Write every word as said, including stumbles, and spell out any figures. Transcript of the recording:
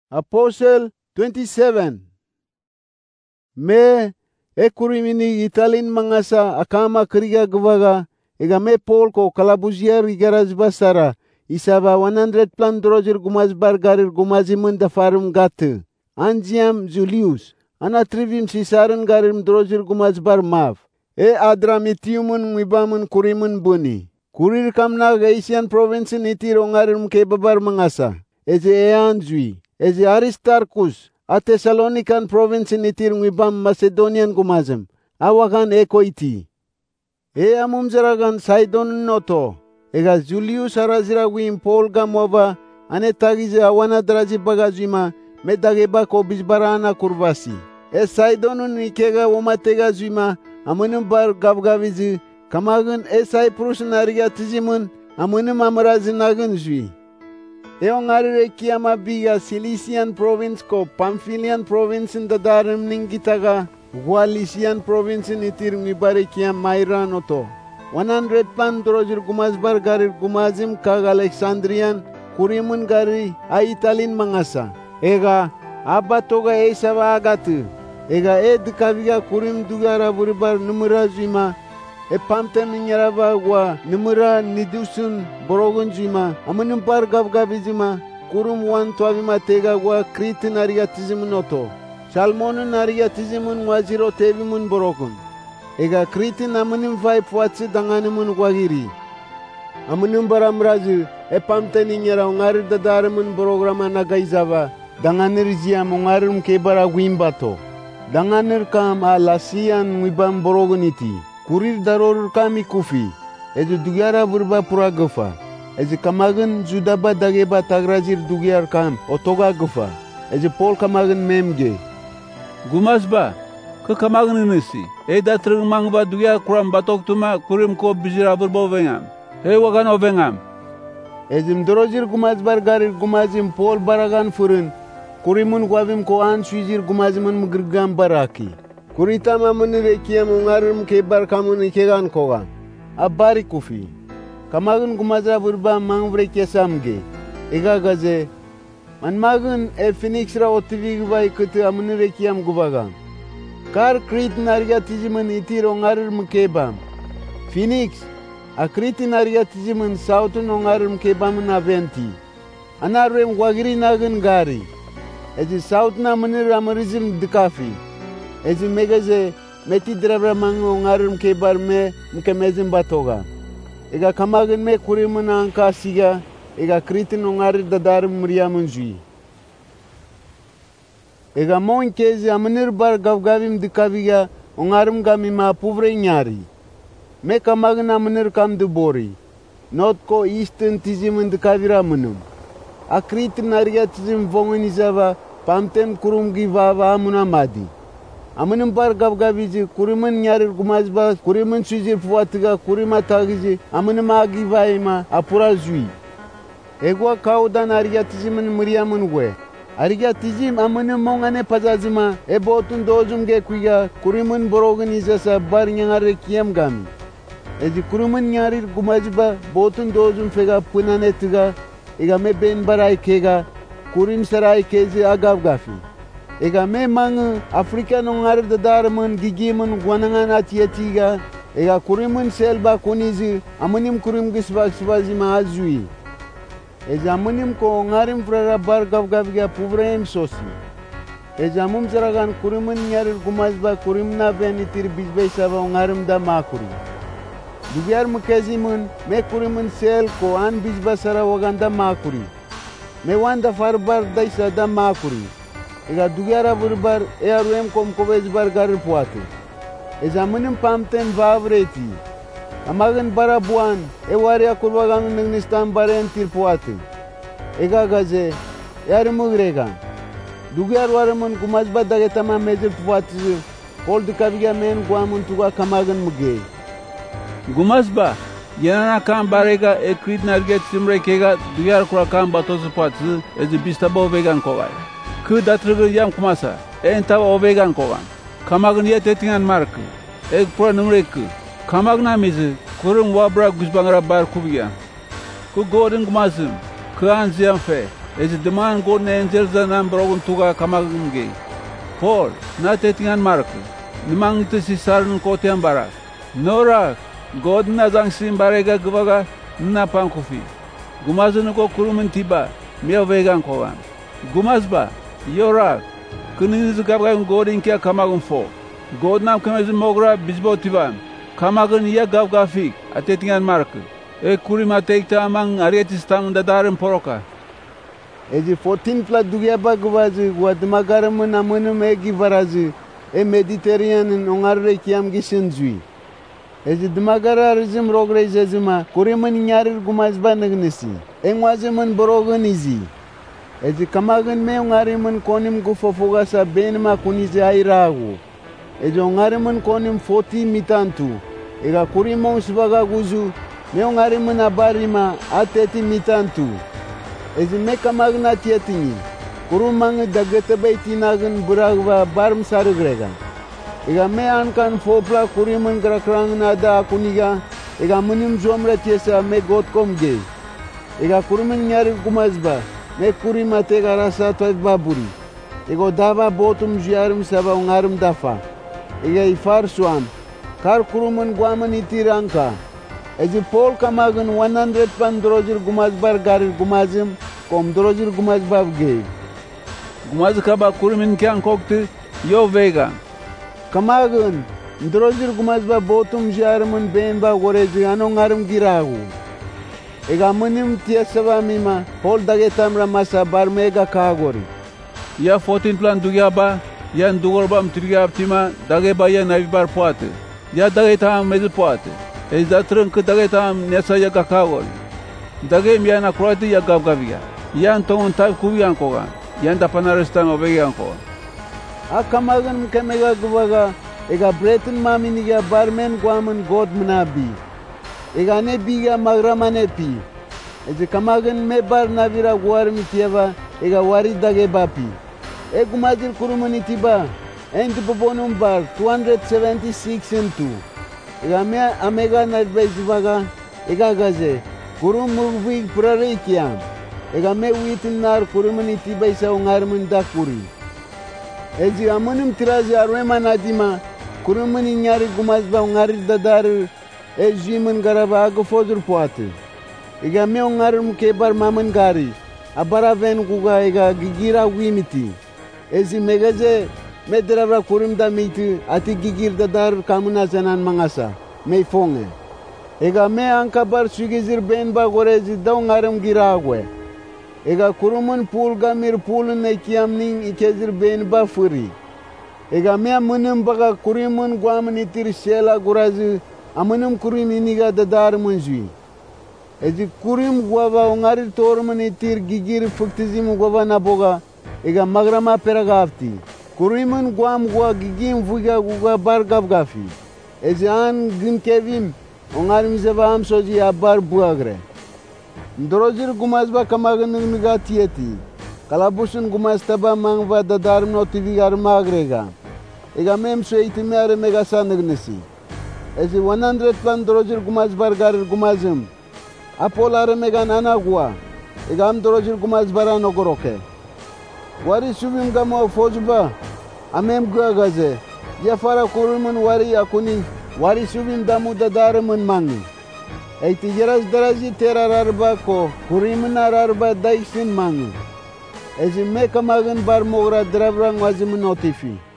Apostle twenty-seven. Me ekurimini italin mangasa akama kriga gvaga ega me Paul ko kalabuzier igaraz basara isaba one hundred plan droger gumaz bargarir gumazimun da farum gatu anjiam Julius ana trivim sisaran garim droger gumaz bar mav e adramitiumun ngibamun kurimun buni kurir kamna gaisian province nitir ongarim ke babar mangasa eze eanjui eze Aristarchus a Thessalonican province nitir ngibam Macedonian gumazem awakan ekoiti e amumzaragan Sidon noto ega Julius arazira wim Paul gamova ane tagize awana draji bagazima medageba ko bisbarana kurvasi e Sidon nikega womatega zima amunum bar gavgavizi kamagun e Cyprus nariga tizimun amunum amrazinagun zui Eong arire kiama biga Cilician province ko Pamphylian province in dadarim ningitaga Wallician province in itir ngibare kiam Myra noto one hundred pan drojir gumazbar garir gumazim kag Alexandrian kurimun gari a Italin mangasa ega abatoga e sava agatu ega e dikaviga kurim dugara buribar numera zima e pamtem nyarava wa numera nidusun borogun jima amunum par gavgavizima kurum wan toavima tega wa kritin ariatizim noto salmonun ariatizim waziro tevimun borogun ega kritin amunum vai puatsi danganimun wagiri amunum baramrazu e pamten nyara ngari dadarimun programa nagaizava danganir ziam ngarum ke bara wimbato danganir kam alasian wibam boroguniti kurir daror kami kufi eju dugiara burba pura gofa eju kamagan judaba dageba tagrazir dugiar kam otoga gofa eju Paul kamagan memge gumasba ke kamagan nisi e datreng mangba dugiar kuram batok tuma kurim ko bizira burbo vengam he wagan ovengam eju mdorojir gumasbar garir gumazim Paul baragan furun kurimun gwavim ko an suizir gumazimun mugrgam baraki Kurita mamunire kia mungarum ke bar kamun ikegan kogan abari kufi kamagun gumaza burba mangvre ke samge ega gaze man magun e Phoenix ra otivi gvai kutu amunire kiam gubagan kar Crete nariga tijimun itir ongarum kebam Phoenix a Crete nariga tijimun sautun ongarum kebam na venti anarem wagiri nagun gari eji saut na munir amarizim dikafi Ezi megaze meti drabra mango ngarum ke barme mke mezim batoga. Ega kamagen me kurimun anka siga ega kritin ngarir dadarum muriamun jui. Ega mon kezi amunir bar gavgavim dikaviga ngarum gami ma puvre nyari. Me kamagen amunir kam du bori. Not ko eastern tizimun dikavira munum. A kritin nariga tizim vonginizava pamtem kurum givava amunamadi. Amunum bar gavgavizi kurimun nyarir gumazba kurimun sujir puatiga kurima tagizi amunum agivaima apura zui egwa kaudan ariatizimun muriamun gwe ariatizim amunum mongane pazazima ebotun dozum ge kuiga kurimun borogun izasa bar nyangare kiam gami ezi kurimun nyarir gumazba botun dozum fega punane tiga ega me ben barai kega kurim sarai kezi agavgafi ega me mang Afrika nongar dadarman gigiman guanangan atiatiga ega kurimun selba kunizi amunim kurim gisbak sibazima azui eza amunim ko ngarim frara bar gavgaviga puvrem sosi eza amum zaragan kurimun nyarir gumazba kurim na benitir bizbay saba ngarim da makuri dugyar mukazimun me kurimun sel ko an bizba sara waganda makuri me wanda farbar daisa da makuri ega dugiara burbar e aruem kom kovez bar garir puate e zamanim pamten vavreti amagan barabuan e waria kurwagan ningnistan baren tir puate ega gaze yar mugrega dugiar waramun kumaz badage tamam mezir puate kol dikaviga men guamun tuga kamagan muge gumasba yana kan barega e krit narget simre kega dugiar kura kan batos puate e bistabo vegan kovai Ku datrugul yam kumasa, enta ovegan kogan. Kamagun ya tetingan mark, ek pro numrek. Kamagna miz, kurum wabra gusbangra bar kubia. Ku godin kumasum, ku anziam fe, ezi deman God na angel zanan brogun tuga kamagin ge. Paul, na tetingan Mark, nimang ito si sarun kotian barak. Norak, God na zang simbarega gwaga na pankufi. Gumazun ko kurumin tiba, miya vegan kogan. Gumazba, yorak, kunin zugabga God inkia kamagun fo. God nam kamez mogra bizbo tiban. Kamagun ya gavgafik, atetingan Mark. E kurima teikta amang arietistam dadarim poroka. Ezi fourteen pla dugyaba gwazi wadmagaram na munum egi varazi e Mediterranean ongarre kiam gisinzui. Ezi dmagara rizim rogre zezima kuriman nyarir gumazba nagnesi. Engwaziman boroganizi. Ezi kamagan me ongariman konim gufofoga sa benma kunizi airagu. Ezi ongariman konim forty mitantu. Ega kurimon sbaga guzu me ongariman abarima ateti mitantu. Ezi meka magna tietini, kurumang dagete baitinagan buragwa barm sarugrega. Ega me ankan fopla kuriman grakrang nada kuniga, ega munim zomra tiesa me God komge. Ega kuruman nyari kumazba, me kurima tega rasa toit baburi. Ego dava botum jiarum saba ungarum dafa. Ega ifar swam, kar kuruman guaman itiranka. Ezi Paul kamagan one hundred pan drojir gumazbar garir gumazim, kom drojir gumazbab gei. Gumaz kaba kurumin kyan kokti, yo vegan. Kamagan, drojir gumazba botum jarman benba gorezi anong arum giragu. Ega munim tiesaba mima, Paul dagetamra masa barmega kagori. Ya fourteen plan dugyaba, ya ndugorbam trigyabtima, dageba ya navibar poate. Ya dagetam mezi poate. Ez datrân că dagetam nesa ya kakagol. Dage mi ana kroati ya gavgavia. Yan tongon tab kubian kogan. Yan da panarestan obegian kogan. Akamagan kemega gwaga ega breton maminiga barmen guaman God mnabi. Ega ne biga magramane pi. Ez kamagan me bar navira guar mitieva ega wari dage bapi. E gumazir kurumani tiba. End bobonum bar two hundred seventy-six and two. Ega me amega narbezivaga ega gaze kurum mugvi prarikiam ega me witinar kurumani tiba isa ungarmun dakuri ezi amunim tirazi arwema nadima kurumani nyari gumazba ungari dadar ejimun garaba agofozur poate ega me ungarum kebar mamun gari abara ven guga ega gigira wimiti ezi megaze Medravra kurim da miti ati gigir da dar kamuna zanan mangasa mei fonge. Ega me anka bar sugizir ben ba gorezi da ungarum giragwe. Ega kurumun pul gamir pulun ne kiamning ikezir ben ba furi. Ega me amunum baga kurimun guamun itir shela gurazi amunum kurim iniga da dar munjui. Ezi kurim guava ungarir tormun itir gigir fuktizim guava naboga ega magrama peragafti. Kurimun guam gua gigim vuga guga bar gavgafi. Ezi an gin kevim ongarim zevam soji abar buagre. Ndrojir gumazba kamagan niga tieti. Kalabusun gumaz taba mangva dadar notivigar magrega. Ega mem so itimare megasa nignesi. Ezi one hundred plan drojir gumaz bargar gumazim. Apolare megan anagua. Ega am drojir gumaz barano goroke. Wari subim gamo fozba amem guagaze jafara kurumun wari akuni wari subim damu dadaramun mangi eiti jeras daraji terararba ko kurimun ararba daisin mangi ezi meka magan bar mogra drabrang wazimun notifi